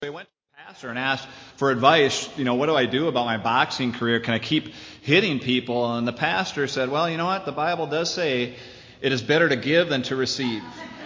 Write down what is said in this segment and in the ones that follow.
I went to the pastor and asked for advice. What do I do about my boxing career? Can I keep hitting people? And the pastor said, well, you know what? The Bible does say it is better to give than to receive.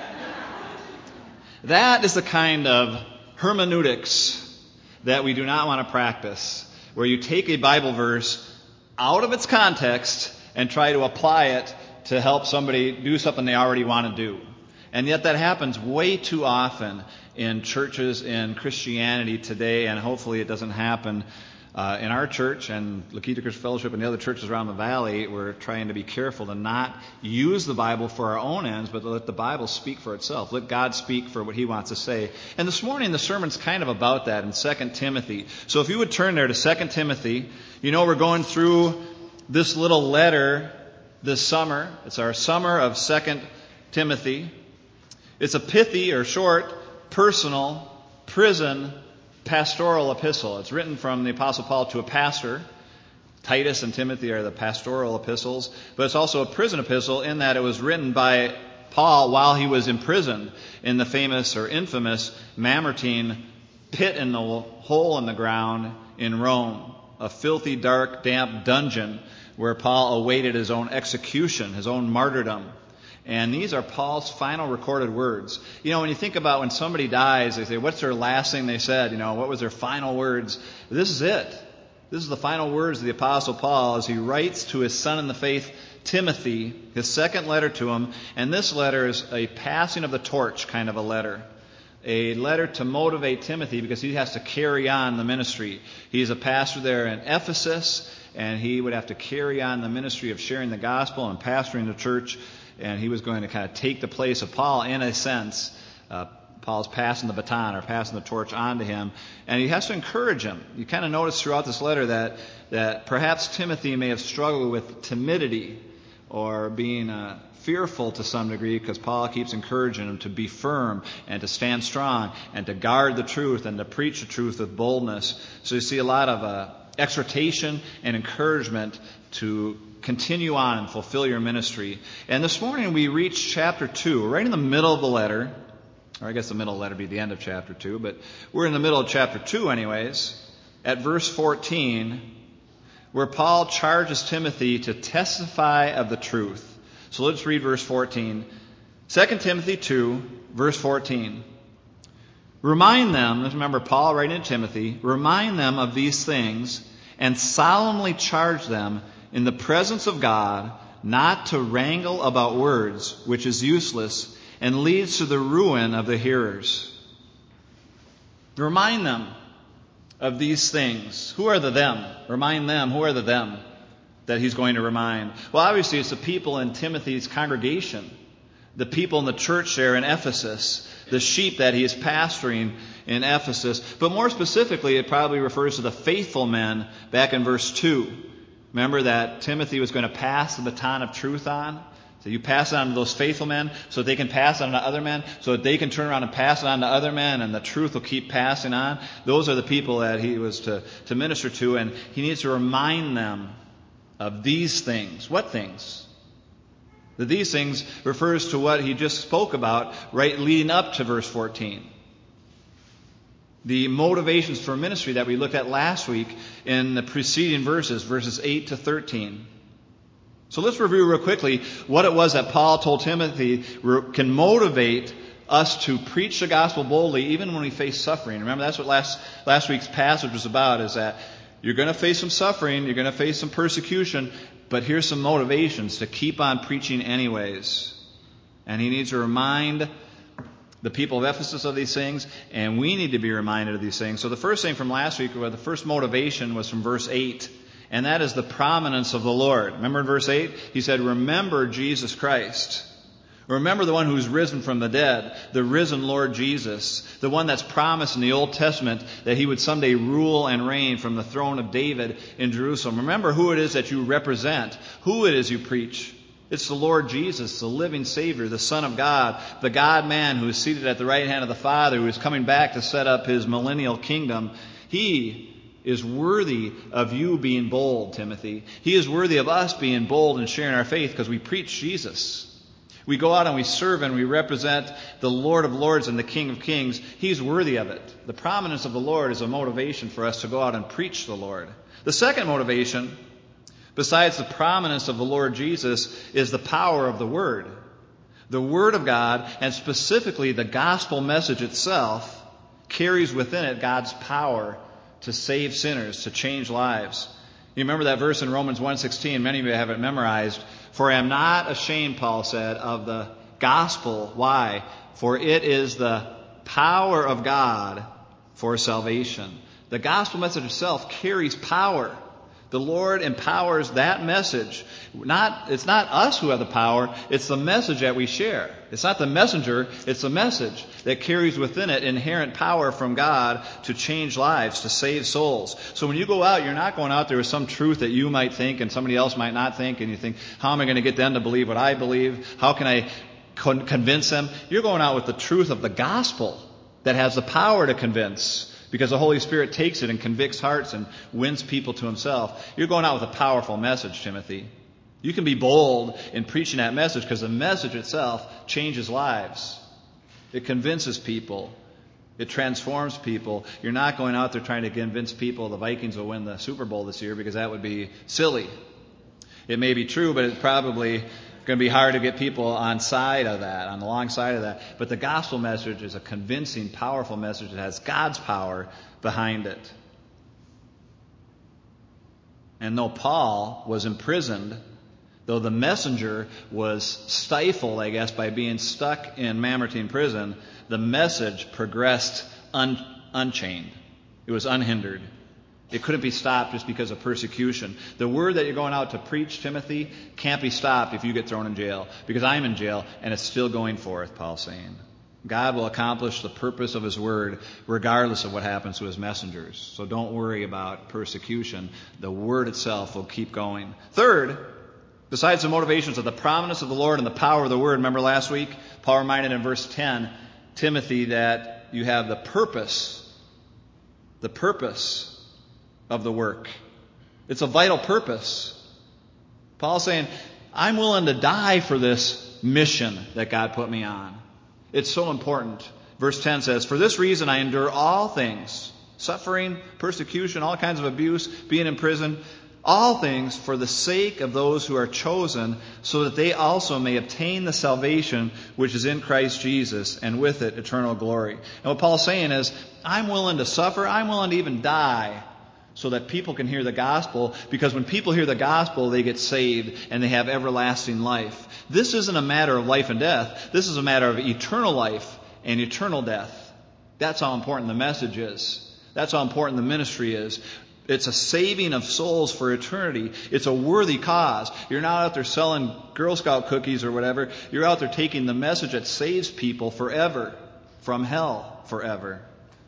That is the kind of hermeneutics that we do not want to practice, where you take a Bible verse out of its context and try to apply it to help somebody do something they already want to do. And yet that happens way too often in churches in Christianity today, and hopefully it doesn't happen in our church and Lakita Christian Fellowship and the other churches around the valley. We're trying to be careful to not use the Bible for our own ends, but to let the Bible speak for itself. Let God speak for what He wants to say. And this morning the sermon's kind of about that in 2 Timothy. So if you would turn there to 2 Timothy, we're going through this little letter this summer. It's our summer of 2 Timothy. It's a pithy or short, personal, prison, pastoral epistle. It's written from the Apostle Paul to a pastor. Titus and Timothy are the pastoral epistles. But it's also a prison epistle in that it was written by Paul while he was imprisoned in the famous or infamous Mamertine pit in the hole in the ground in Rome. A filthy, dark, damp dungeon where Paul awaited his own execution, his own martyrdom. And these are Paul's final recorded words. When you think about when somebody dies, they say, what's their last thing they said? What was their final words? This is it. This is the final words of the Apostle Paul as he writes to his son in the faith, Timothy, his second letter to him. And this letter is a passing of the torch kind of a letter. A letter to motivate Timothy because he has to carry on the ministry. He's a pastor there in Ephesus, and he would have to carry on the ministry of sharing the gospel and pastoring the church. And he was going to kind of take the place of Paul in a sense. Paul's passing the baton or passing the torch on to him. And he has to encourage him. You kind of notice throughout this letter that perhaps Timothy may have struggled with timidity or being fearful to some degree because Paul keeps encouraging him to be firm and to stand strong and to guard the truth and to preach the truth with boldness. So you see a lot of exhortation and encouragement to continue on and fulfill your ministry. And this morning we reach chapter 2, right in the middle of the letter. Or I guess the middle of the letter would be the end of chapter 2, but we're in the middle of chapter 2 anyways, at verse 14, where Paul charges Timothy to testify of the truth. So let's read verse 14. 2 Timothy 2, verse 14. Remind them, remember Paul writing to Timothy, remind them of these things and solemnly charge them in the presence of God not to wrangle about words, which is useless and leads to the ruin of the hearers. Remind them of these things. Who are the them? Remind them. Who are the them that he's going to remind? Well, obviously it's the people in Timothy's congregation, the people in the church there in Ephesus, the sheep that he is pastoring in Ephesus. But more specifically, it probably refers to the faithful men back in verse 2. Remember that Timothy was going to pass the baton of truth on? So you pass it on to those faithful men so that they can pass it on to other men, so that they can turn around and pass it on to other men, and the truth will keep passing on. Those are the people that he was to minister to, and he needs to remind them of these things. What things? These things refers to what he just spoke about right leading up to verse 14. The motivations for ministry that we looked at last week in the preceding verses 8 to 13. So let's review real quickly what it was that Paul told Timothy can motivate us to preach the gospel boldly even when we face suffering. Remember, that's what last week's passage was about, is that you're going to face some suffering, you're going to face some persecution, but here's some motivations to keep on preaching anyways. And he needs to remind the people of Ephesus of these things, and we need to be reminded of these things. So the first thing from last week, the first motivation was from verse 8, and that is the prominence of the Lord. Remember in verse 8? He said, remember Jesus Christ. Remember the one who's risen from the dead, the risen Lord Jesus, the one that's promised in the Old Testament that he would someday rule and reign from the throne of David in Jerusalem. Remember who it is that you represent, who it is you preach. It's the Lord Jesus, the living Savior, the Son of God, the God-man who is seated at the right hand of the Father, who is coming back to set up his millennial kingdom. He is worthy of you being bold, Timothy. He is worthy of us being bold and sharing our faith because we preach Jesus. We go out and we serve and we represent the Lord of Lords and the King of Kings. He's worthy of it. The prominence of the Lord is a motivation for us to go out and preach the Lord. The second motivation, besides the prominence of the Lord Jesus, is the power of the Word. The Word of God, and specifically the gospel message itself, carries within it God's power to save sinners, to change lives. You remember that verse in Romans 1:16, many of you have it memorized. For I am not ashamed, Paul said, of the gospel. Why? For it is the power of God for salvation. The gospel message itself carries power. The Lord empowers that message. It's not us who have the power, it's the message that we share. It's not the messenger, it's the message that carries within it inherent power from God to change lives, to save souls. So when you go out, you're not going out there with some truth that you might think and somebody else might not think, and you think, how am I going to get them to believe what I believe? How can I convince them? You're going out with the truth of the gospel that has the power to convince. Because the Holy Spirit takes it and convicts hearts and wins people to Himself. You're going out with a powerful message, Timothy. You can be bold in preaching that message because the message itself changes lives. It convinces people. It transforms people. You're not going out there trying to convince people the Vikings will win the Super Bowl this year because that would be silly. It may be true, but it's probably going to be hard to get people on the long side of that. But the gospel message is a convincing, powerful message that has God's power behind it. And though Paul was imprisoned, though the messenger was stifled, I guess, by being stuck in Mamertine prison, the message progressed unchained. It was unhindered. It couldn't be stopped just because of persecution. The word that you're going out to preach, Timothy, can't be stopped if you get thrown in jail. Because I'm in jail, and it's still going forth, Paul's saying. God will accomplish the purpose of His word regardless of what happens to His messengers. So don't worry about persecution. The word itself will keep going. Third, besides the motivations of the prominence of the Lord and the power of the word, remember last week, Paul reminded in verse 10, Timothy, that you have the purpose of the work. It's a vital purpose. Paul's saying, I'm willing to die for this mission that God put me on. It's so important. Verse 10 says, for this reason I endure all things, suffering, persecution, all kinds of abuse, being in prison, all things for the sake of those who are chosen, so that they also may obtain the salvation which is in Christ Jesus, and with it eternal glory. And what Paul's saying is, I'm willing to suffer, I'm willing to even die, so that people can hear the gospel, because when people hear the gospel, they get saved and they have everlasting life. This isn't a matter of life and death. This is a matter of eternal life and eternal death. That's how important the message is. That's how important the ministry is. It's a saving of souls for eternity. It's a worthy cause. You're not out there selling Girl Scout cookies or whatever. You're out there taking the message that saves people forever, from hell forever.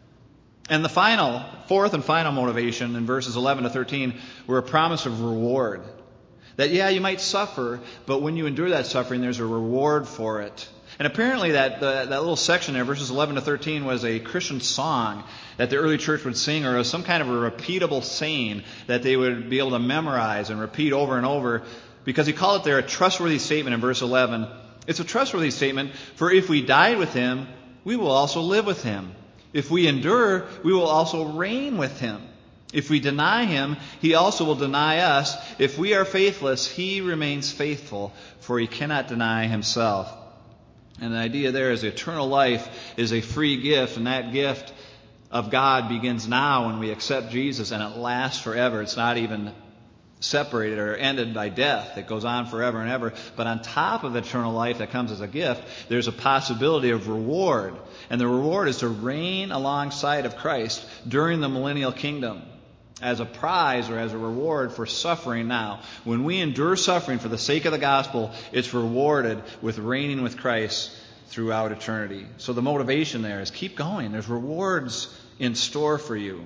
And the fourth and final motivation in verses 11 to 13 were a promise of reward. That, you might suffer, but when you endure that suffering, there's a reward for it. And apparently that little section there, verses 11 to 13, was a Christian song that the early church would sing, or some kind of a repeatable saying that they would be able to memorize and repeat over and over, because he called it there a trustworthy statement in verse 11. It's a trustworthy statement, for if we died with Him, we will also live with Him. If we endure, we will also reign with Him. If we deny Him, He also will deny us. If we are faithless, He remains faithful, for He cannot deny Himself. And the idea there is eternal life is a free gift, and that gift of God begins now when we accept Jesus, and it lasts forever. It's not even separated or ended by death. It goes on forever and ever. But on top of eternal life that comes as a gift, there's a possibility of reward. And the reward is to reign alongside of Christ during the millennial kingdom as a prize or as a reward for suffering now. When we endure suffering for the sake of the gospel, it's rewarded with reigning with Christ throughout eternity. So the motivation there is keep going. There's rewards in store for you.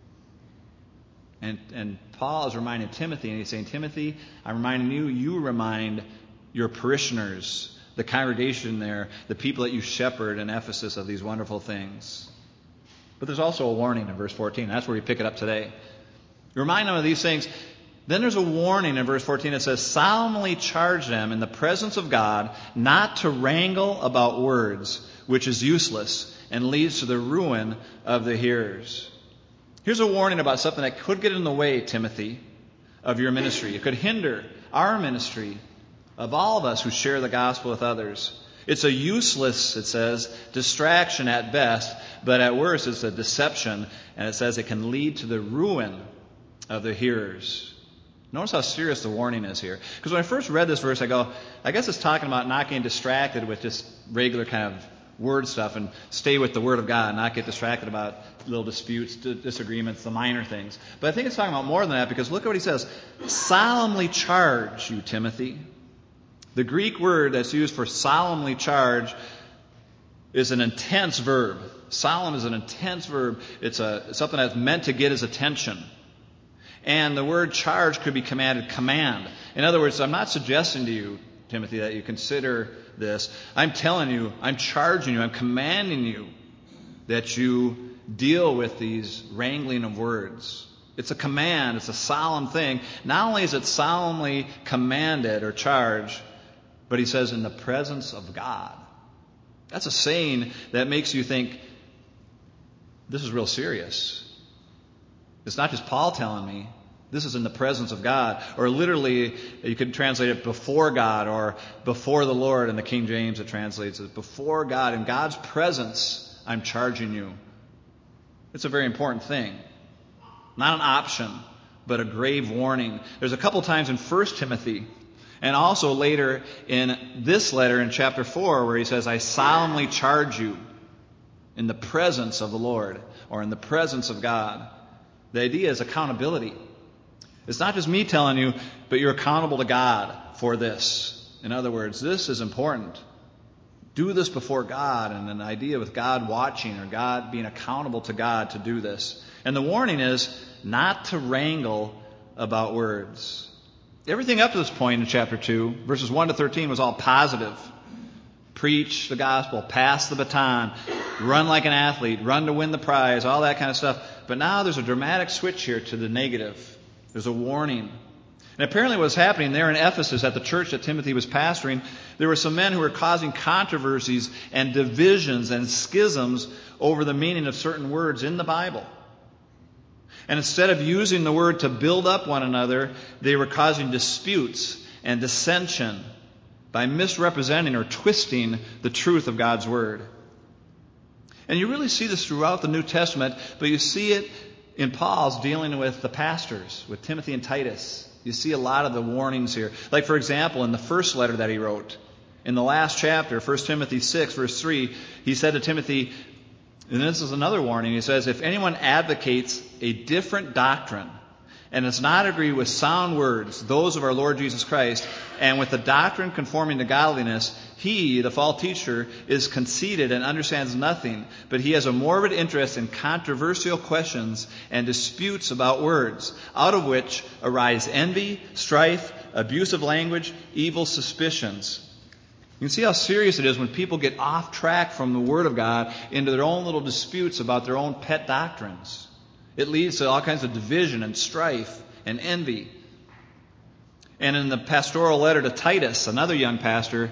And Paul is reminding Timothy, and he's saying, Timothy, I'm reminding you, you remind your parishioners, the congregation there, the people that you shepherd in Ephesus, of these wonderful things. But there's also a warning in verse 14. That's where we pick it up today. Remind them of these things. Then there's a warning in verse 14. It says, solemnly charge them in the presence of God not to wrangle about words, which is useless and leads to the ruin of the hearers. Here's a warning about something that could get in the way, Timothy, of your ministry. It could hinder our ministry of all of us who share the gospel with others. It's a useless, it says, distraction at best, but at worst it's a deception, and it says it can lead to the ruin of the hearers. Notice how serious the warning is here. Because when I first read this verse, I go, I guess it's talking about not getting distracted with just regular kind of word stuff and stay with the Word of God, not get distracted about little disputes, disagreements, the minor things. But I think it's talking about more than that, because look at what he says. Solemnly charge you, Timothy. The Greek word that's used for solemnly charge is an intense verb. Solemn is an intense verb. It's something that's meant to get his attention. And the word charge could be command. In other words, I'm not suggesting to you, Timothy, that you consider this. I'm telling you, I'm charging you, I'm commanding you that you deal with these wrangling of words. It's a command, it's a solemn thing. Not only is it solemnly commanded or charged, but he says in the presence of God. That's a saying that makes you think, this is real serious. It's not just Paul telling me. This is in the presence of God. Or literally, you could translate it before God or before the Lord. In the King James, it translates it before God. In God's presence, I'm charging you. It's a very important thing. Not an option, but a grave warning. There's a couple times in 1 Timothy and also later in this letter in chapter 4 where he says, I solemnly charge you in the presence of the Lord or in the presence of God. The idea is accountability. It's not just me telling you, but you're accountable to God for this. In other words, this is important. Do this before God, and an idea with God watching or God being accountable to God to do this. And the warning is not to wrangle about words. Everything up to this point in chapter 2, verses 1 to 13, was all positive. Preach the gospel, pass the baton, run like an athlete, run to win the prize, all that kind of stuff. But now there's a dramatic switch here to the negative. There's a warning. And apparently what was happening there in Ephesus at the church that Timothy was pastoring, there were some men who were causing controversies and divisions and schisms over the meaning of certain words in the Bible. And instead of using the word to build up one another, they were causing disputes and dissension by misrepresenting or twisting the truth of God's Word. And you really see this throughout the New Testament, but you see it in Paul's dealing with the pastors, with Timothy and Titus. You see a lot of the warnings here. Like, for example, in the first letter that he wrote, in the last chapter, 1 Timothy 6, verse 3, he said to Timothy, and this is another warning, he says, if anyone advocates a different doctrine and does not agree with sound words, those of our Lord Jesus Christ, and with the doctrine conforming to godliness, he, the false teacher, is conceited and understands nothing, but he has a morbid interest in controversial questions and disputes about words, out of which arise envy, strife, abusive language, evil suspicions. You can see how serious it is when people get off track from the Word of God into their own little disputes about their own pet doctrines. It leads to all kinds of division and strife and envy. And in the pastoral letter to Titus, another young pastor,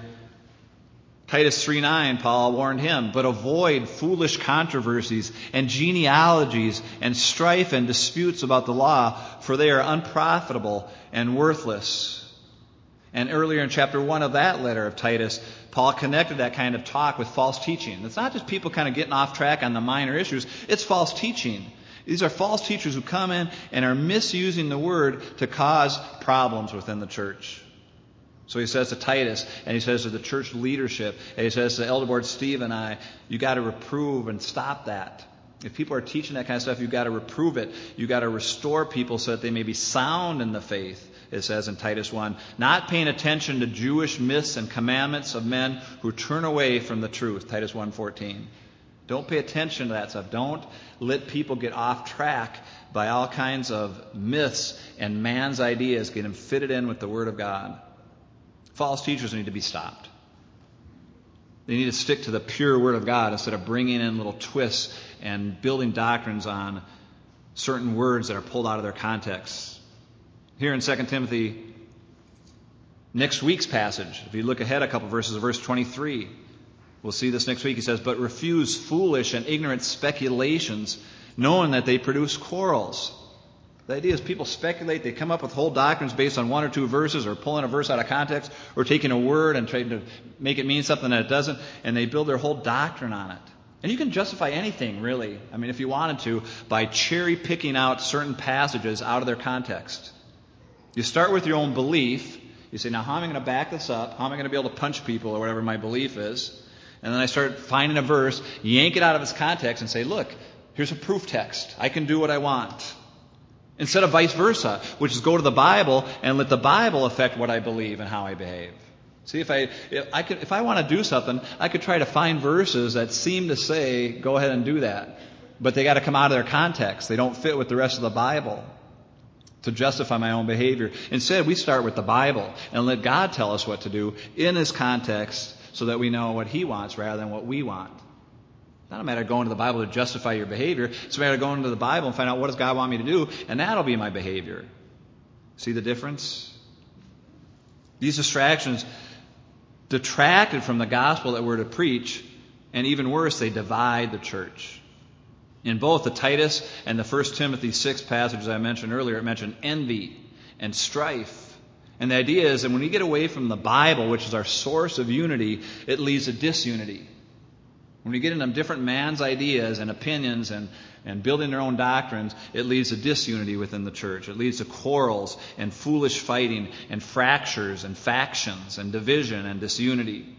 Titus 3:9, Paul warned him, but avoid foolish controversies and genealogies and strife and disputes about the law, for they are unprofitable and worthless. And earlier in chapter 1 of that letter of Titus, Paul connected that kind of talk with false teaching. It's not just people kind of getting off track on the minor issues. It's false teaching. These are false teachers who come in and are misusing the Word to cause problems within the church. So he says to Titus, and he says to the church leadership, and he says to Elder Board Steve and I, you got to reprove and stop that. If people are teaching that kind of stuff, you've got to reprove it. You've got to restore people so that they may be sound in the faith, it says in Titus 1, not paying attention to Jewish myths and commandments of men who turn away from the truth, Titus 1:14. Don't pay attention to that stuff. Don't let people get off track by all kinds of myths and man's ideas getting fitted in with the Word of God. False teachers need to be stopped. They need to stick to the pure Word of God instead of bringing in little twists and building doctrines on certain words that are pulled out of their context. Here in 2 Timothy, next week's passage, if you look ahead a couple verses, verse 23, we'll see this next week. He says, "But refuse foolish and ignorant speculations, knowing that they produce quarrels." The idea is people speculate, they come up with whole doctrines based on one or two verses, or pulling a verse out of context, or taking a word and trying to make it mean something that it doesn't, and they build their whole doctrine on it. And you can justify anything, really, I mean, if you wanted to, by cherry picking out certain passages out of their context. You start with your own belief. You say, now how am I going to back this up? How am I going to be able to punch people, or whatever my belief is? And then I start finding a verse, yank it out of its context, and say, look, here's a proof text. I can do what I want. Instead of vice versa, which is go to the Bible and let the Bible affect what I believe and how I behave. See, if I want to do something, I could try to find verses that seem to say, go ahead and do that. But they got to come out of their context. They don't fit with the rest of the Bible to justify my own behavior. Instead, we start with the Bible and let God tell us what to do in His context so that we know what He wants rather than what we want. It's not a matter of going to the Bible to justify your behavior. It's a matter of going to the Bible and find out what does God want me to do, and that'll be my behavior. See the difference? These distractions detracted from the gospel that we're to preach, and even worse, they divide the church. In both the Titus and the 1 Timothy 6 passages I mentioned earlier, it mentioned envy and strife. And the idea is that when we get away from the Bible, which is our source of unity, it leads to disunity. When we get into different man's ideas and opinions and building their own doctrines, it leads to disunity within the church. It leads to quarrels and foolish fighting and fractures and factions and division and disunity.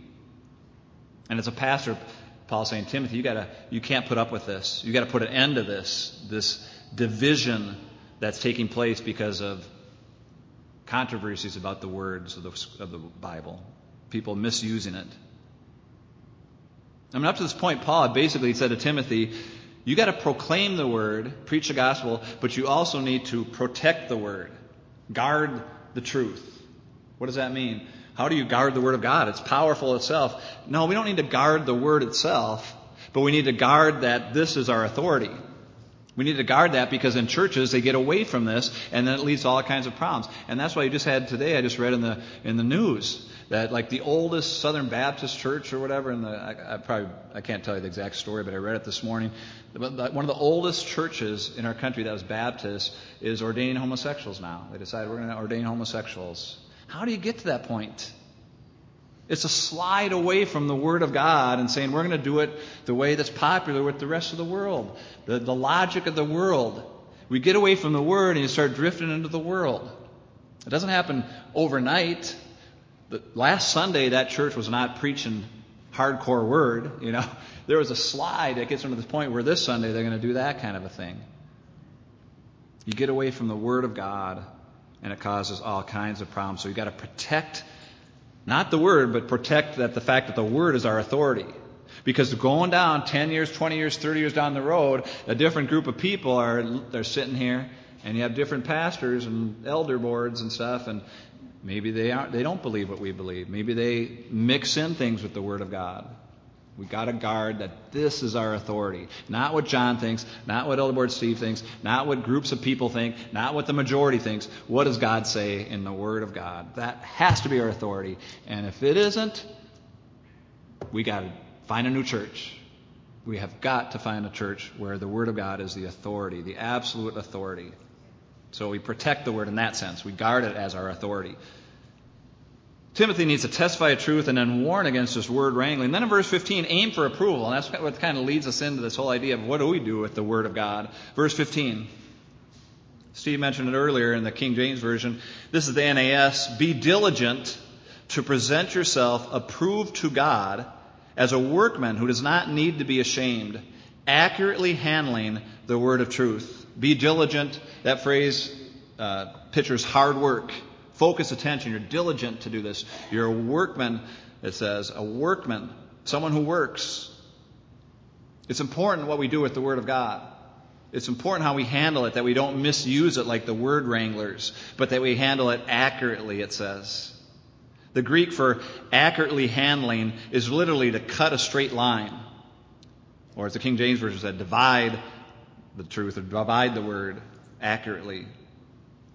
And as a pastor, Paul's saying, Timothy, you can't put up with this. You got to put an end to this division that's taking place because of controversies about the words of the Bible. People misusing it. I mean, up to this point, Paul had basically said to Timothy, you got to proclaim the word, preach the gospel, but you also need to protect the word. Guard the truth. What does that mean? How do you guard the word of God? It's powerful itself. No, we don't need to guard the word itself, but we need to guard that this is our authority. We need to guard that because in churches they get away from this, and then it leads to all kinds of problems. And that's why you just had today, I just read in the news that like the oldest Southern Baptist church or whatever, I can't tell you the exact story, but I read it this morning. One of the oldest churches in our country that was Baptist is ordaining homosexuals now. They decided we're going to ordain homosexuals. How do you get to that point? It's a slide away from the Word of God and saying we're going to do it the way that's popular with the rest of the world, the logic of the world. We get away from the Word and you start drifting into the world. It doesn't happen overnight. Last Sunday, that church was not preaching hardcore word. There was a slide that gets them to the point where this Sunday they're going to do that kind of a thing. You get away from the Word of God, and it causes all kinds of problems. So you've got to protect, not the Word, but protect the fact that the Word is our authority. Because going down 10 years, 20 years, 30 years down the road, a different group of people they're sitting here, and you have different pastors and elder boards and stuff, and maybe they don't believe what we believe. Maybe they mix in things with the Word of God. We got to guard that this is our authority. Not what John thinks, not what Elder Board Steve thinks, not what groups of people think, not what the majority thinks. What does God say in the Word of God? That has to be our authority. And if it isn't, we got to find a new church. We have got to find a church where the Word of God is the authority, the absolute authority. So we protect the Word in that sense. We guard it as our authority. Timothy needs to testify of truth and then warn against this word wrangling. Then in verse 15, aim for approval. And that's what kind of leads us into this whole idea of what do we do with the Word of God. Verse 15. Steve mentioned it earlier in the King James Version. This is the NAS. Be diligent to present yourself approved to God as a workman who does not need to be ashamed, accurately handling the word of truth. Be diligent. That phrase pictures hard work. Focus attention. You're diligent to do this. You're a workman, it says. A workman. Someone who works. It's important what we do with the Word of God. It's important how we handle it, that we don't misuse it like the word wranglers, but that we handle it accurately, it says. The Greek for accurately handling is literally to cut a straight line. Or as the King James Version said, divide the truth or divide the word accurately.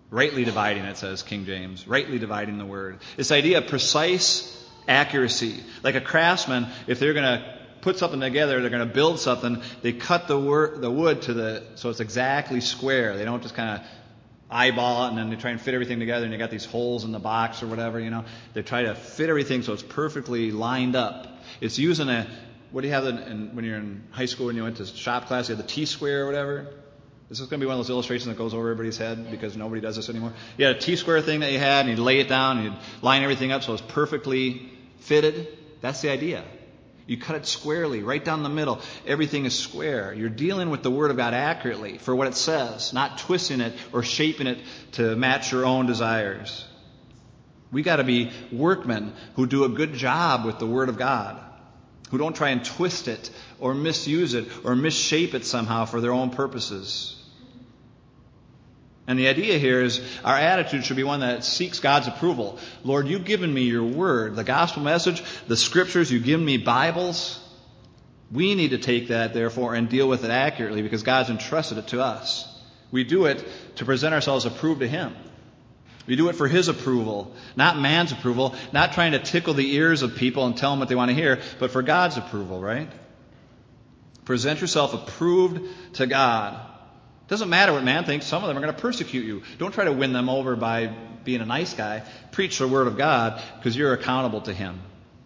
Rightly dividing, it says, King James. Rightly dividing the word. This idea of precise accuracy. Like a craftsman, if they're going to put something together, they're going to build something, they cut the wood so it's exactly square. They don't just kind of eyeball it and then they try and fit everything together and you got these holes in the box or whatever, They try to fit everything so it's perfectly lined up. It's using what do you have when you're in high school when you went to shop class, you had the T-square or whatever? This is going to be one of those illustrations that goes over everybody's head because nobody does this anymore. You had a T-square thing that you had, and you'd lay it down, and you'd line everything up so it's perfectly fitted. That's the idea. You cut it squarely, right down the middle. Everything is square. You're dealing with the Word of God accurately for what it says, not twisting it or shaping it to match your own desires. We got to be workmen who do a good job with the Word of God, who don't try and twist it or misuse it or misshape it somehow for their own purposes. And the idea here is our attitude should be one that seeks God's approval. Lord, you've given me your word, the gospel message, the scriptures, you've given me Bibles. We need to take that, therefore, and deal with it accurately because God's entrusted it to us. We do it to present ourselves approved to Him. We do it for His approval, not man's approval, not trying to tickle the ears of people and tell them what they want to hear, but for God's approval, right? Present yourself approved to God. Doesn't matter what man thinks. Some of them are going to persecute you. Don't try to win them over by being a nice guy. Preach the Word of God because you're accountable to Him.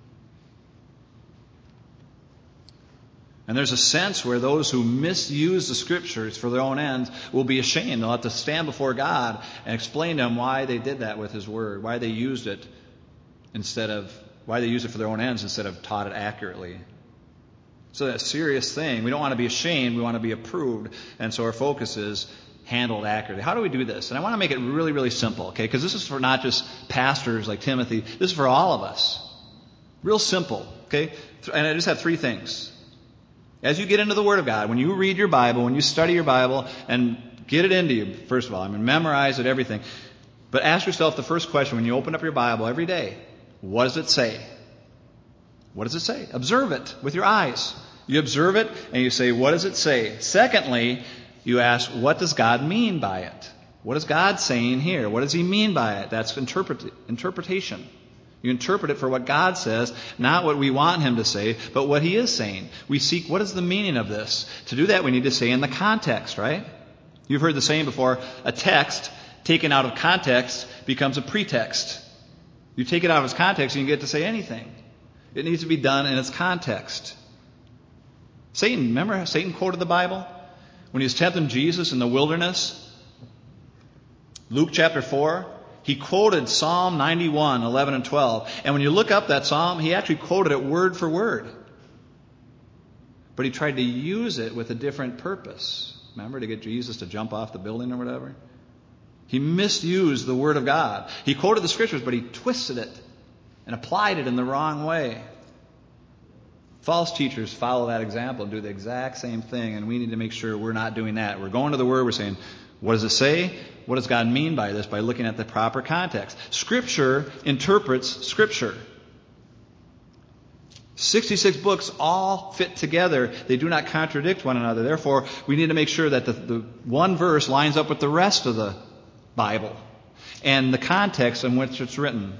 And there's a sense where those who misuse the Scriptures for their own ends will be ashamed. They'll have to stand before God and explain to Him why they did that with His Word, why they used it for their own ends instead of taught it accurately. So that's a serious thing. We don't want to be ashamed. We want to be approved. And so our focus is handled accurately. How do we do this? And I want to make it really, really simple, okay? Because this is for not just pastors like Timothy. This is for all of us. Real simple, okay? And I just have 3 things. As you get into the Word of God, when you read your Bible, when you study your Bible, and get it into you, first of all, memorize it, everything. But ask yourself the first question when you open up your Bible every day. What does it say? What does it say? Observe it with your eyes. You observe it and you say, what does it say? Secondly, you ask, what does God mean by it? What is God saying here? What does He mean by it? That's interpretation. You interpret it for what God says, not what we want Him to say, but what He is saying. We seek, what is the meaning of this? To do that, we need to say in the context, right? You've heard the saying before, a text taken out of context becomes a pretext. You take it out of its context and you get to say anything. It needs to be done in its context. Remember Satan quoted the Bible? When he was tempting Jesus in the wilderness, Luke chapter 4, he quoted Psalm 91, 11 and 12. And when you look up that psalm, he actually quoted it word for word. But he tried to use it with a different purpose. Remember, to get Jesus to jump off the building or whatever? He misused the Word of God. He quoted the Scriptures, but he twisted it and applied it in the wrong way. False teachers follow that example and do the exact same thing, and we need to make sure we're not doing that. We're going to the Word, we're saying, what does it say? What does God mean by this? By looking at the proper context. Scripture interprets Scripture. 66 books all fit together. They do not contradict one another. Therefore, we need to make sure that the one verse lines up with the rest of the Bible and the context in which it's written.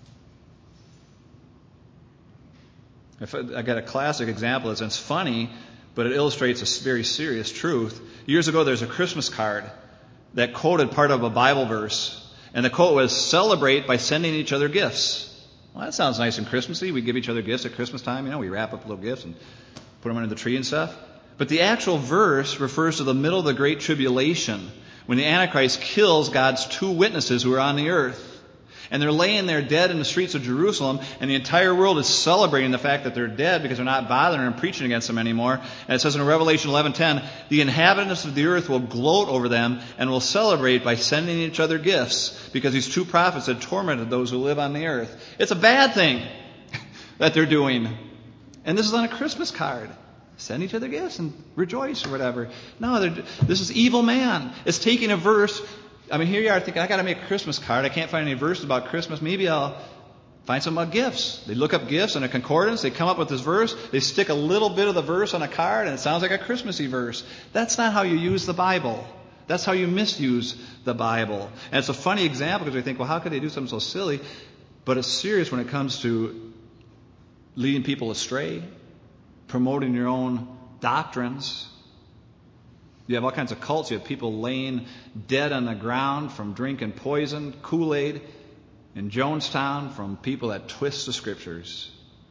I got a classic example. It's funny, but it illustrates a very serious truth. Years ago, there's a Christmas card that quoted part of a Bible verse, and the quote was, "Celebrate by sending each other gifts." Well, that sounds nice and Christmassy. We give each other gifts at Christmas time. We wrap up little gifts and put them under the tree and stuff. But the actual verse refers to the middle of the Great Tribulation, when the Antichrist kills God's 2 witnesses who are on the earth. And they're laying there dead in the streets of Jerusalem, and the entire world is celebrating the fact that they're dead because they're not bothering and preaching against them anymore. And it says in Revelation 11:10, the inhabitants of the earth will gloat over them and will celebrate by sending each other gifts because these 2 prophets had tormented those who live on the earth. It's a bad thing that they're doing. And this is on a Christmas card. Send each other gifts and rejoice or whatever. No, this is evil man. It's taking a verse. Here you are thinking, I got to make a Christmas card. I can't find any verses about Christmas. Maybe I'll find some about gifts. They look up gifts in a concordance. They come up with this verse. They stick a little bit of the verse on a card, and it sounds like a Christmassy verse. That's not how you use the Bible. That's how you misuse the Bible. And it's a funny example because we think, well, how could they do something so silly? But it's serious when it comes to leading people astray, promoting your own doctrines. You have all kinds of cults. You have people laying dead on the ground from drinking poison, Kool-Aid in Jonestown from people that twist the Scriptures.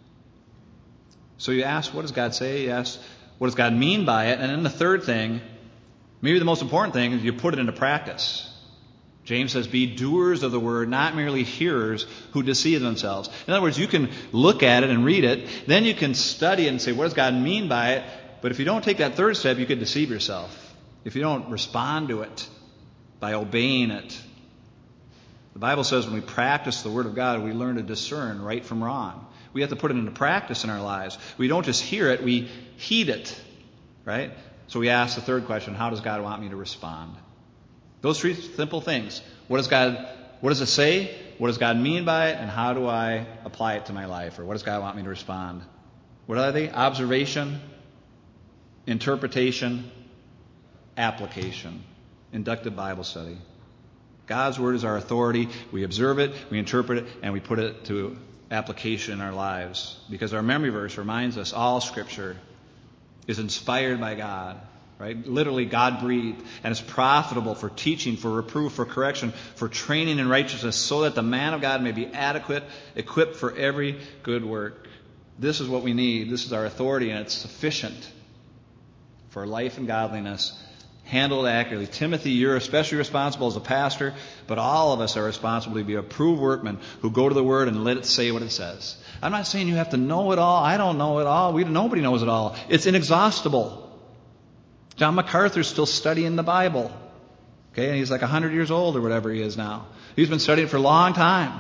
So you ask, what does God say? You ask, what does God mean by it? And then the third thing, maybe the most important thing, is you put it into practice. James says, be doers of the word, not merely hearers who deceive themselves. In other words, you can look at it and read it, then you can study it and say, what does God mean by it? But if you don't take that third step, you could deceive yourself. If you don't respond to it by obeying it. The Bible says when we practice the Word of God, we learn to discern right from wrong. We have to put it into practice in our lives. We don't just hear it, we heed it. Right? So we ask the third question, how does God want me to respond? Those three simple things. What does it say? What does God mean by it? And how do I apply it to my life? Or what does God want me to respond? What are they? Observation, interpretation, application. Inductive Bible study. God's Word is our authority. We observe it, we interpret it, and we put it to application in our lives. Because our memory verse reminds us all Scripture is inspired by God. Right? Literally, God breathed, and is profitable for teaching, for reproof, for correction, for training in righteousness, so that the man of God may be adequate, equipped for every good work. This is what we need. This is our authority, and it's sufficient for life and godliness. Handled accurately. Timothy, you're especially responsible as a pastor, but all of us are responsible to be approved workmen who go to the Word and let it say what it says. I'm not saying you have to know it all. I don't know it all. Nobody knows it all. It's inexhaustible. John MacArthur's still studying the Bible. Okay, and he's like 100 years old or whatever he is now. He's been studying it for a long time.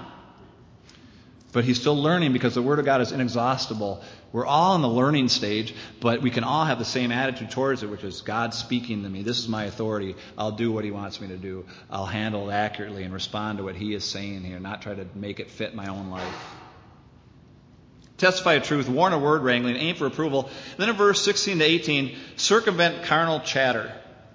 But he's still learning because the Word of God is inexhaustible. We're all in the learning stage, but we can all have the same attitude towards it, which is God speaking to me. This is my authority. I'll do what He wants me to do. I'll handle it accurately and respond to what He is saying here, not try to make it fit my own life. Testify of truth, warn of word wrangling, aim for approval. Then in verse 16 to 18, circumvent carnal chatter.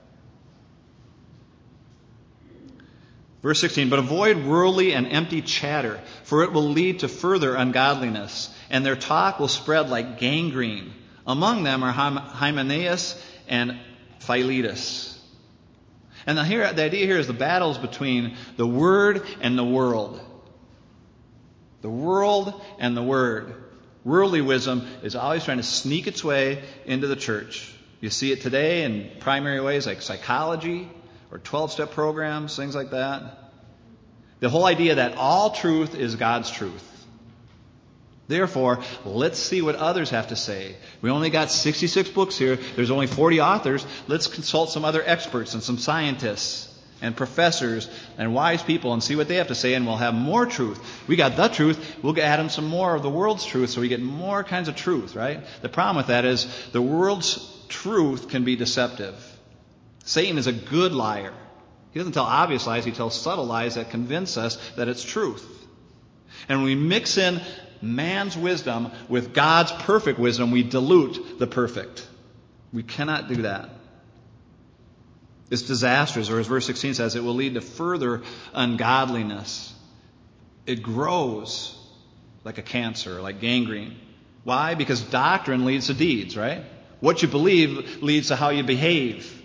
Verse 16, but avoid worldly and empty chatter, for it will lead to further ungodliness, and their talk will spread like gangrene. Among them are Hymenaeus and Philetus. And the idea here is the battles between the Word and the world. The world and the Word. Worldly wisdom is always trying to sneak its way into the church. You see it today in primary ways like psychology or 12-step programs, things like that. The whole idea that all truth is God's truth. Therefore, let's see what others have to say. We only got 66 books here. There's only 40 authors. Let's consult some other experts and some scientists and professors and wise people and see what they have to say, and we'll have more truth. We got the truth. We'll add them some more of the world's truth so we get more kinds of truth, right? The problem with that is the world's truth can be deceptive. Satan is a good liar. He doesn't tell obvious lies. He tells subtle lies that convince us that it's truth. And when we mix in man's wisdom with God's perfect wisdom, we dilute the perfect. We cannot do that. It's disastrous, or as verse 16 says, it will lead to further ungodliness. It grows like a cancer, like gangrene. Why? Because doctrine leads to deeds, right? What you believe leads to how you behave.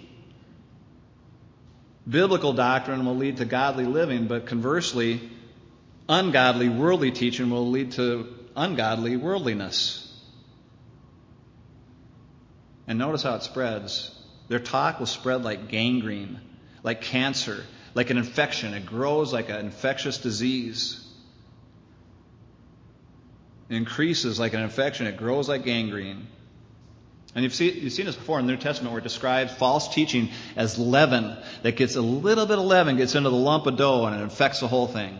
Biblical doctrine will lead to godly living, but conversely, ungodly, worldly teaching will lead to ungodly worldliness. And notice how it spreads. Their talk will spread like gangrene, like cancer, like an infection. It grows like an infectious disease. It increases like an infection. It grows like gangrene. And you've seen this before in the New Testament where it describes false teaching as leaven. That gets a little bit of leaven, gets into the lump of dough, and it infects the whole thing.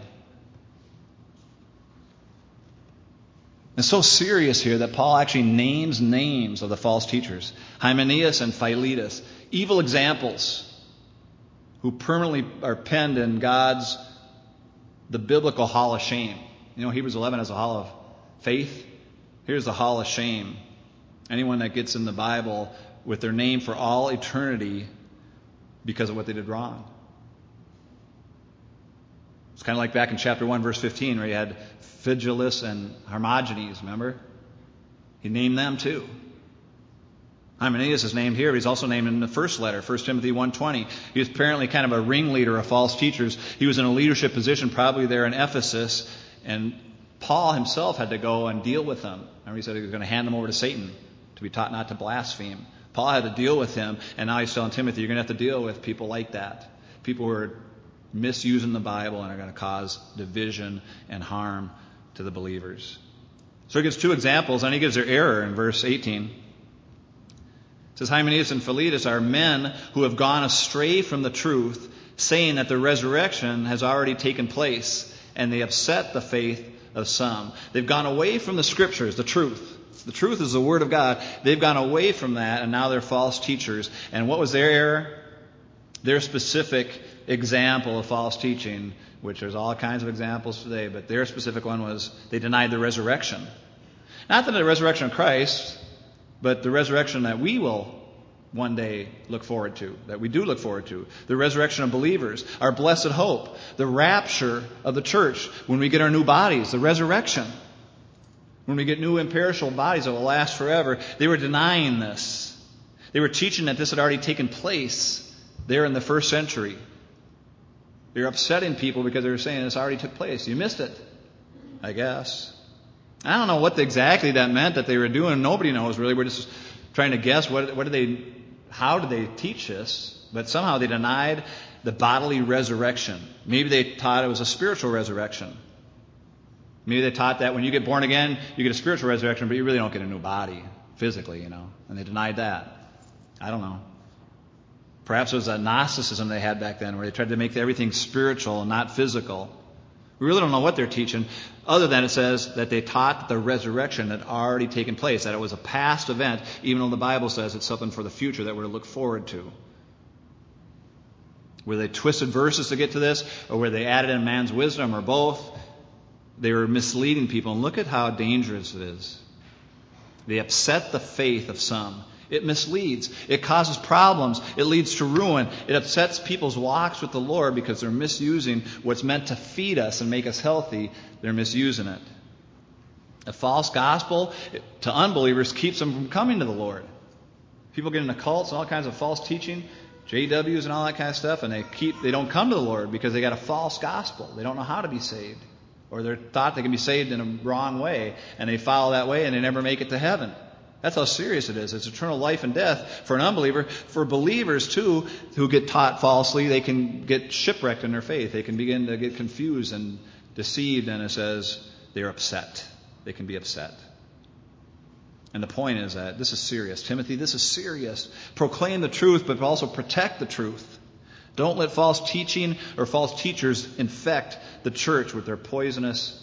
It's so serious here that Paul actually names names of the false teachers. Hymenaeus and Philetus. Evil examples who permanently are penned in the biblical hall of shame. You know, Hebrews 11 has a hall of faith. Here's the hall of shame. Anyone that gets in the Bible with their name for all eternity because of what they did wrong. It's kind of like back in chapter 1, verse 15, where you had Phygelus and Hermogenes, remember? He named them too. Hymenaeus is named here, but he's also named in the first letter, 1 Timothy 1:20. He was apparently kind of a ringleader of false teachers. He was in a leadership position probably there in Ephesus, and Paul himself had to go and deal with them. Remember, he said he was going to hand them over to Satan to be taught not to blaspheme. Paul had to deal with him, and now he's telling Timothy, you're going to have to deal with people like that. People who are misusing the Bible and are going to cause division and harm to the believers. So he gives two examples, and he gives their error in verse 18. It says, Hymenaeus and Philetus are men who have gone astray from the truth, saying that the resurrection has already taken place, and they upset the faith of some. They've gone away from the Scriptures, the truth. The truth is the Word of God. They've gone away from that, and now they're false teachers. And what was their error? Their specific example of false teaching, which there's all kinds of examples today, but their specific one was they denied the resurrection. Not that the resurrection of Christ, but the resurrection that we will one day look forward to, that we do look forward to. The resurrection of believers, our blessed hope, the rapture of the church when we get our new bodies, the resurrection. When we get new imperishable bodies that will last forever. They were denying this. They were teaching that this had already taken place there in the first century. They were upsetting people because they were saying this already took place. You missed it, I guess. I don't know what exactly that meant that they were doing. Nobody knows really. We're just trying to guess how did they teach this? But somehow they denied the bodily resurrection. Maybe they taught it was a spiritual resurrection. Maybe they taught that when you get born again, you get a spiritual resurrection, but you really don't get a new body physically, And they denied that. I don't know. Perhaps it was a Gnosticism they had back then where they tried to make everything spiritual and not physical. We really don't know what they're teaching, other than it says that they taught that the resurrection had already taken place, that it was a past event, even though the Bible says it's something for the future that we're to look forward to. Were they twisted verses to get to this, or were they added in man's wisdom, or both? They were misleading people, and look at how dangerous it is. They upset the faith of some. It misleads. It causes problems. It leads to ruin. It upsets people's walks with the Lord because they're misusing what's meant to feed us and make us healthy. They're misusing it. A false gospel to unbelievers keeps them from coming to the Lord. People get into cults and all kinds of false teaching, JWs and all that kind of stuff, and they don't come to the Lord because they got a false gospel. They don't know how to be saved. Or they're thought they can be saved in a wrong way, and they follow that way and they never make it to heaven. That's how serious it is. It's eternal life and death for an unbeliever. For believers, too, who get taught falsely, they can get shipwrecked in their faith. They can begin to get confused and deceived, and it says they're upset. They can be upset. And the point is that this is serious. Timothy, this is serious. Proclaim the truth, but also protect the truth. Don't let false teaching or false teachers infect the church with their poisonous,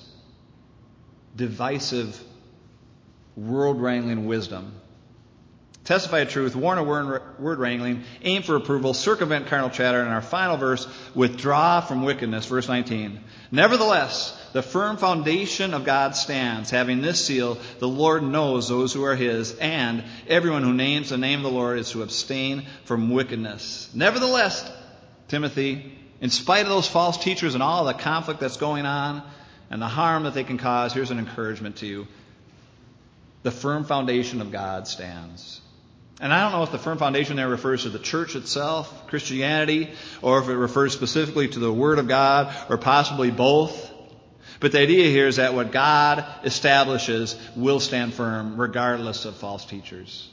divisive, world-wrangling wisdom. Testify truth, warn of word-wrangling, aim for approval, circumvent carnal chatter, and our final verse, withdraw from wickedness, verse 19. Nevertheless, the firm foundation of God stands, having this seal, the Lord knows those who are His, and everyone who names the name of the Lord is to abstain from wickedness. Nevertheless, Timothy, in spite of those false teachers and all the conflict that's going on and the harm that they can cause, here's an encouragement to you. The firm foundation of God stands. And I don't know if the firm foundation there refers to the church itself, Christianity, or if it refers specifically to the Word of God, or possibly both. But the idea here is that what God establishes will stand firm regardless of false teachers.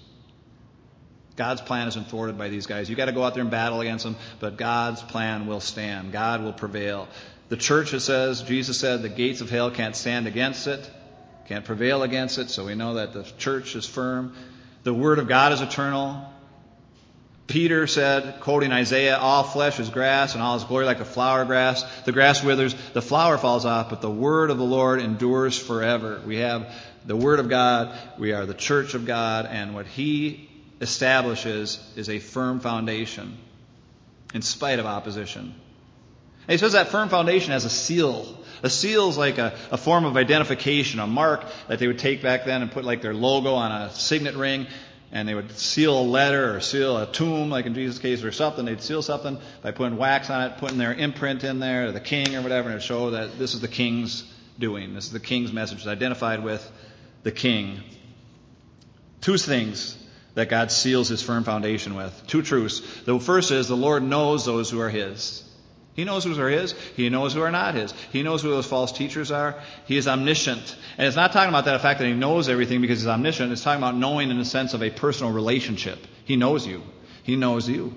God's plan isn't thwarted by these guys. You've got to go out there and battle against them, but God's plan will stand. God will prevail. The church, it says, Jesus said, the gates of hell can't stand against it, can't prevail against it, so we know that the church is firm. The Word of God is eternal. Peter said, quoting Isaiah, all flesh is grass and all his glory like the flower grass. The grass withers, the flower falls off, but the word of the Lord endures forever. We have the Word of God. We are the church of God, and what He establishes is a firm foundation in spite of opposition. And he says that firm foundation has a seal. A seal is like a form of identification, a mark that they would take back then and put like their logo on a signet ring. and they would seal a letter or seal a tomb, like in Jesus' case, or something. They'd seal something by putting wax on it, putting their imprint in there, the king or whatever, and it would show that this is the king's doing. This is the king's message. It's identified with the king. Two things that God seals his firm foundation with. Two truths. The first is the Lord knows those who are his. He knows who are his. He knows who are not his. He knows who those false teachers are. He is omniscient. And it's not talking about that fact that he knows everything because he's omniscient. It's talking about knowing in the sense of a personal relationship. He knows you. He knows you.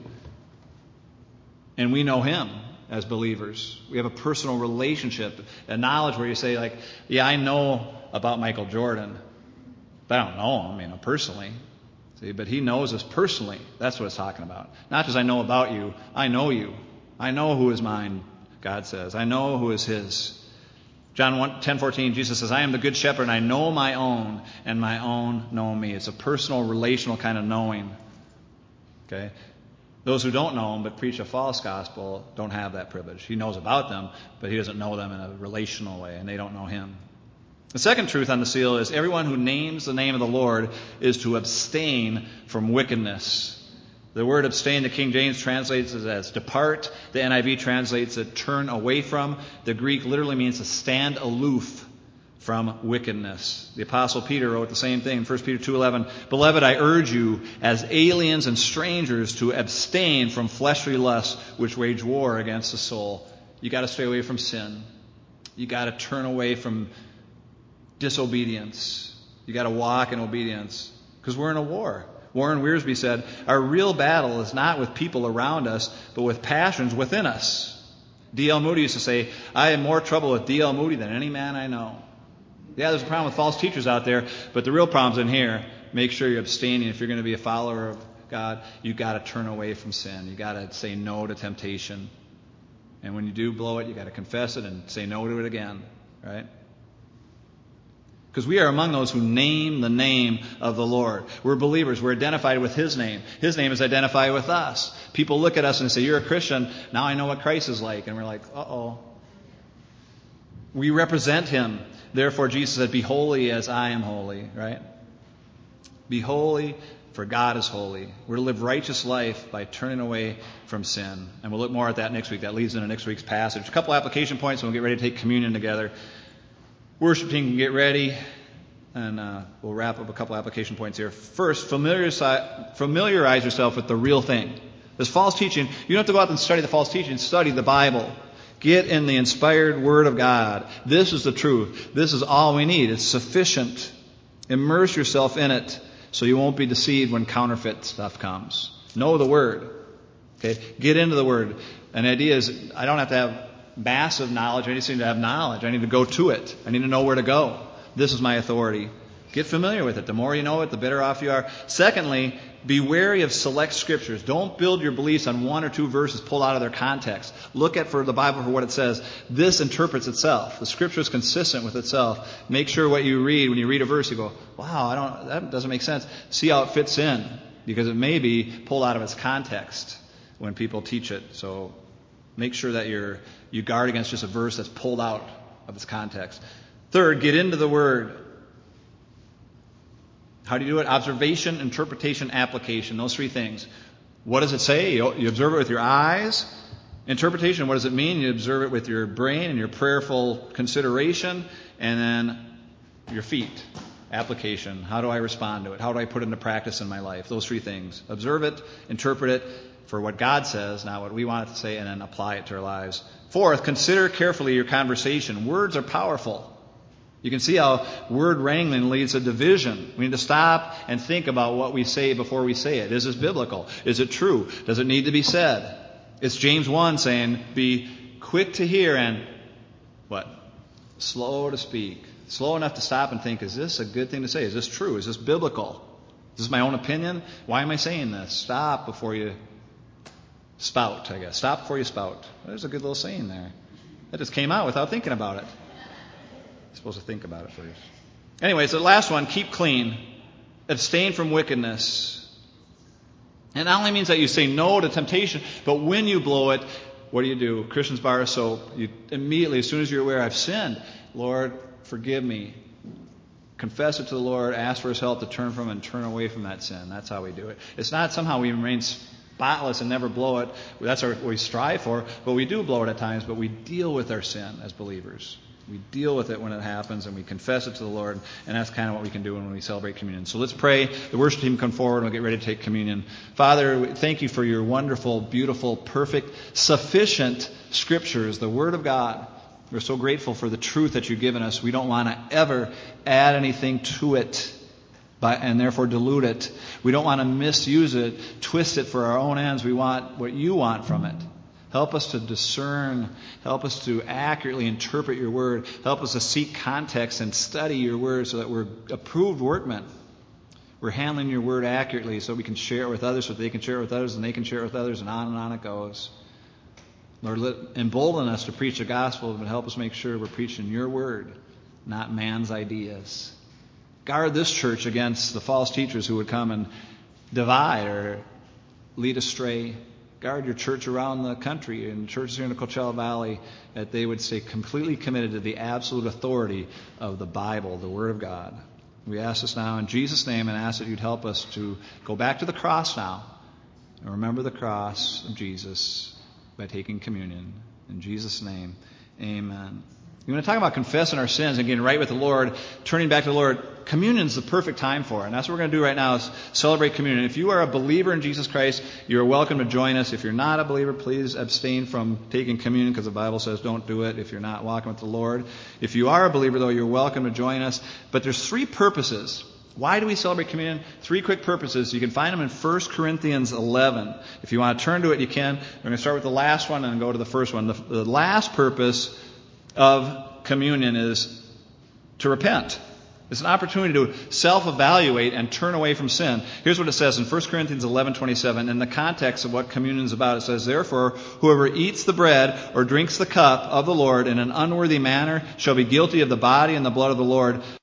And we know him as believers. We have a personal relationship, a knowledge where you say, like, yeah, I know about Michael Jordan, but I don't know him, personally. See, but he knows us personally. That's what it's talking about. Not just I know about you. I know you. I know who is mine, God says. I know who is his. John 10:14, Jesus says, I am the good shepherd, and I know my own, and my own know me. It's a personal, relational kind of knowing. Okay? Those who don't know him but preach a false gospel don't have that privilege. He knows about them, but he doesn't know them in a relational way, and they don't know him. The second truth on the seal is everyone who names the name of the Lord is to abstain from wickedness. The word abstain, the King James translates it as depart. The NIV translates it turn away from. The Greek literally means to stand aloof from wickedness. The Apostle Peter wrote the same thing in 1 Peter 2:11. Beloved, I urge you as aliens and strangers to abstain from fleshly lusts which wage war against the soul. You got to stay away from sin. You got to turn away from disobedience. You got to walk in obedience because we're in a war. Warren Wiersbe said, our real battle is not with people around us, but with passions within us. D.L. Moody used to say, I have more trouble with D.L. Moody than any man I know. Yeah, there's a problem with false teachers out there, but the real problem's in here. Make sure you're abstaining. If you're going to be a follower of God, you've got to turn away from sin. You've got to say no to temptation. And when you do blow it, you've got to confess it and say no to it again, right? Because we are among those who name the name of the Lord. We're believers. We're identified with his name. His name is identified with us. People look at us and say, you're a Christian. Now I know what Christ is like. And we're like, uh-oh. We represent him. Therefore, Jesus said, be holy as I am holy, right? Be holy, for God is holy. We're to live righteous life by turning away from sin. And we'll look more at that next week. That leads into next week's passage. A couple application points, and we'll get ready to take communion together. Worship team can get ready, and we'll wrap up a couple application points here. First, familiarize yourself with the real thing. This false teaching, you don't have to go out and study the false teaching. Study the Bible. Get in the inspired Word of God. This is the truth. This is all we need. It's sufficient. Immerse yourself in it so you won't be deceived when counterfeit stuff comes. Know the Word. Okay? Get into the Word. And the idea is I don't have to have massive knowledge. I just need to have knowledge. I need to go to it. I need to know where to go. This is my authority. Get familiar with it. The more you know it, the better off you are. Secondly, be wary of select scriptures. Don't build your beliefs on one or two verses pulled out of their context. Look at for the Bible for what it says. This interprets itself. The scripture is consistent with itself. Make sure what you read, when you read a verse, you go, wow, that doesn't make sense. See how it fits in, because it may be pulled out of its context when people teach it. So make sure that you guard against just a verse that's pulled out of its context. Third, get into the Word. How do you do it? Observation, interpretation, application. Those three things. What does it say? You observe it with your eyes. Interpretation, what does it mean? You observe it with your brain and your prayerful consideration. And then your feet. Application. How do I respond to it? How do I put it into practice in my life? Those three things. Observe it, interpret it for what God says, not what we want it to say, and then apply it to our lives. Fourth, consider carefully your conversation. Words are powerful. You can see how word wrangling leads to division. We need to stop and think about what we say before we say it. Is this biblical? Is it true? Does it need to be said? It's James 1 saying, be quick to hear and what? Slow to speak. Slow enough to stop and think, is this a good thing to say? Is this true? Is this biblical? Is this my own opinion? Why am I saying this? Stop before you spout, I guess. Stop before you spout. There's a good little saying there. That just came out without thinking about it. You're supposed to think about it first. Anyway, so the last one, keep clean. Abstain from wickedness. And not only means that you say no to temptation, but when you blow it, what do? Christian's bar of soap. You immediately, as soon as you're aware, I've sinned, Lord, forgive me. confess it to the Lord, ask for His help to turn from it and turn away from that sin. That's how we do it. It's not somehow we remain spotless and never blow it. That's what we strive for, but we do blow it at times, but we deal with our sin as believers. We deal with it when it happens, and we confess it to the Lord, and that's kind of what we can do when we celebrate communion. So let's pray. The worship team come forward, and we'll get ready to take communion. Father, thank you for your wonderful, beautiful, perfect, sufficient Scriptures, the Word of God. We're so grateful for the truth that you've given us. We don't want to ever add anything to it and therefore dilute it. We don't want to misuse it, twist it for our own ends. We want what you want from it. Help us to discern. Help us to accurately interpret your word. Help us to seek context and study your word so that we're approved workmen. We're handling your word accurately so we can share it with others, so they can share it with others, and they can share it with others, and on it goes. Lord, embolden us to preach the gospel, but help us make sure we're preaching your word, not man's ideas. Guard this church against the false teachers who would come and divide or lead astray. Guard your church around the country and churches here in the Coachella Valley, that they would stay completely committed to the absolute authority of the Bible, the Word of God. We ask this now in Jesus' name, and ask that you'd help us to go back to the cross now and remember the cross of Jesus by taking communion. In Jesus' name, amen. We're going to talk about confessing our sins and getting right with the Lord, turning back to the Lord. Communion is the perfect time for it. And that's what we're going to do right now, is celebrate communion. If you are a believer in Jesus Christ, you're welcome to join us. If you're not a believer, please abstain from taking communion, because the Bible says don't do it if you're not walking with the Lord. If you are a believer, though, you're welcome to join us. But there's 3 purposes. Why do we celebrate communion? 3 quick purposes. You can find them in 1 Corinthians 11. If you want to turn to it, you can. We're going to start with the last one and go to the first one. The last purpose of communion is to repent. It's an opportunity to self-evaluate and turn away from sin. Here's what it says in 1 Corinthians 11:27. In the context of what communion is about, it says, "Therefore, whoever eats the bread or drinks the cup of the Lord in an unworthy manner shall be guilty of the body and the blood of the Lord.